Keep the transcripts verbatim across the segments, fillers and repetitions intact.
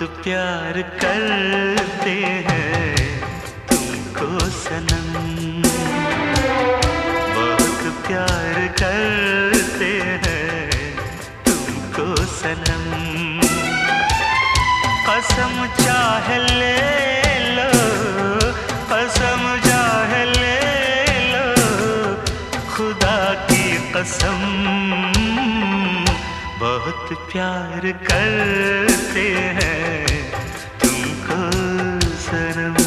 प्यार करते हैं तुमको सनम, बहुत प्यार करते हैं तुमको सनम। कसम चाहे ले लो, कसम चाहे ले लो, खुदा की कसम, बहुत प्यार करते हैं तुमको सनम।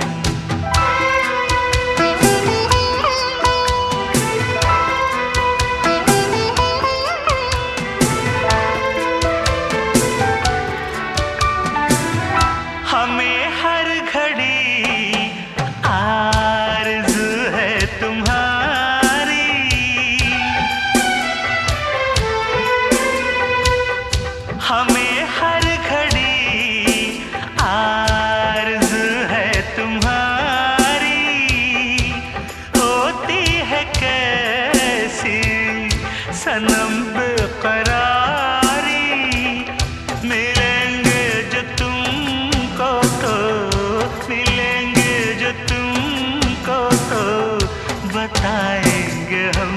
हमें हर घड़ी आरज़ू है तुम्हारी, हमें हर घड़ी आरज़ू है तुम्हारी। होती है कैसी सनम बेकरारी, मिलेंगे जो तुमको तो, मिलेंगे जो तुमको तो बताएंगे हम,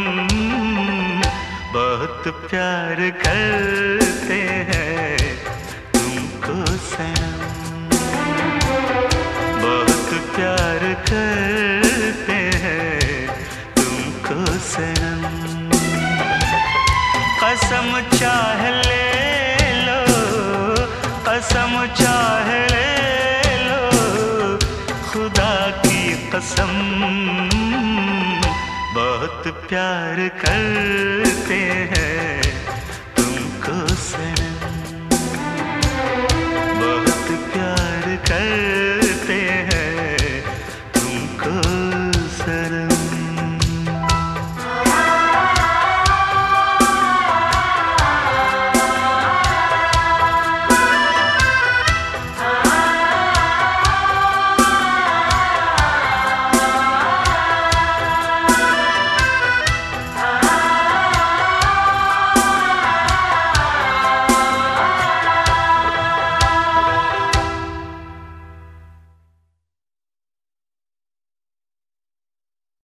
बहुत प्यार करते हैं तुमको सनम, बहुत प्यार करते हैं तुमको सनम। कसम चाहे ले लो, कसम चाहे ले लो, खुदा की कसम, बहुत प्यार करते हैं